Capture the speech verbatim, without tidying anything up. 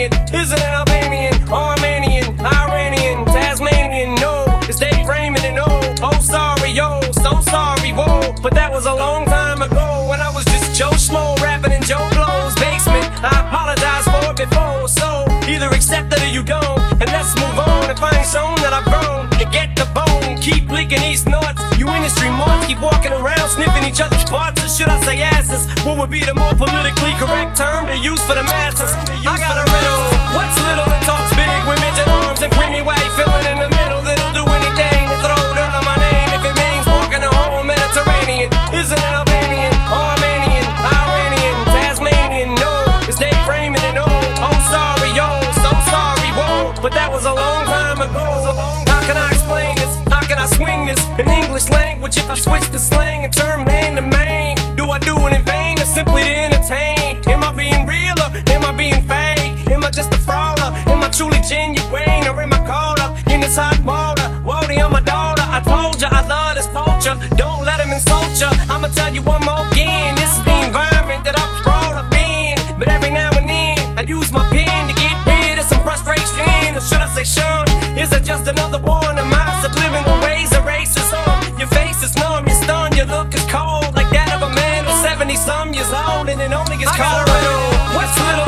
Mediterranean. Is it an Albanian, Armenian, Iranian, Tasmanian? No, it's Dave Raymond and oh, oh sorry, yo, so sorry, whoa. But that was a long time ago when I was just Joe Schmo rapping in Joe Blow's basement. I apologize for it before, so either accept it or you don't. And let's move on and find shown that I've grown. To get the bone, keep leaking these nuts. You industry marks keep walking around sniffing each other's parts, or should I say asses? What would be the more politically correct term to use for the masses? I got a riddle. What's little that talks big with midget arms and creamy white filling in the middle? That'll do anything to throw it under my name if it means walking the whole Mediterranean. Is it an Albanian, Armenian, Iranian, Tasmanian? No, it's Dave Raymond and oh, oh sorry, yo, so sorry, whoa. But that was a long time ago. How can I explain this? How can I swing this in English language if I switch the slang and turn man to man? Do I do it in vain or simply to entertain? Am I being real or am I being fake? Am I just a fraud or am I truly genuine? Or am I caught up in this hot water? Wody on my daughter, I told ya I love this culture. Don't let him insult ya. I'ma tell you one more again. This is the environment that I'm brought up in. But every now and then I use my pen to get rid of some frustration. Or should I say Sean? Is it just another one of my subliminal ways erasers on? Your face is numb, you're stunned, your look is cold, like that of a man who's seventy some years old and it only gets colder. What's little